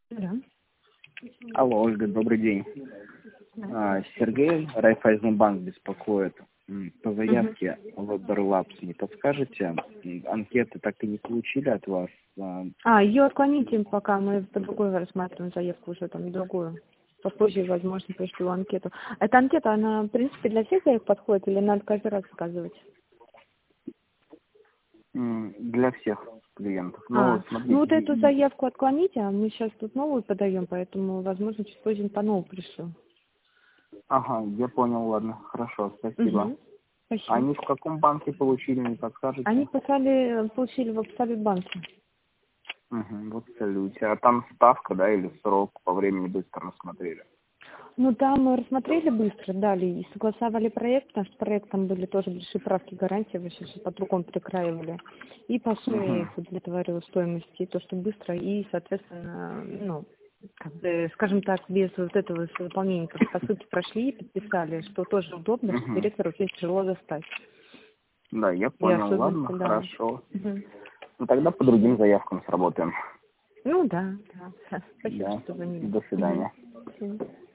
Да. Алло, Ольга, добрый день. Да. Сергей, Райффайзенбанк беспокоит. По Мгм. заявке Weber Labs не подскажете? Анкеты так и не получили от вас. Ее отклоните, пока мы по другой рассматриваем заявку уже там другую. Попозже, возможно, пришлю анкету. Эта анкета, она, в принципе, для всех заявок подходит или надо каждый раз заказывать? Для всех клиентов. Ну Смотрите. вот эту заявку отклоните, а мы сейчас тут новую подаем, поэтому, возможно, чуть позже по новой пришлю. Ага, я понял, ладно. Хорошо, спасибо. Угу. Спасибо. Они в каком банке получили, не Они подскажете? получили в Абсолют банке. Угу, вот салюте. А там ставка, да, или срок по времени быстро рассмотрели? Ну, там мы рассмотрели быстро, дали и согласовали проект, потому что проект там были тоже большие правки гарантии, вообще все по-другому перекраивали. И по сумме Угу. их удовлетворила стоимости, и то, что быстро, и, соответственно, ну, как бы, скажем так, без вот этого выполнения, как по сути прошли и подписали, что тоже удобно, что Угу. директору очень тяжело достать. Да, я И понял, особенности, ладно, да. хорошо. Мгм. Ну тогда по другим заявкам сработаем. Ну да, да. Спасибо, Да. что звонили. До Мгм. свидания. До свидания.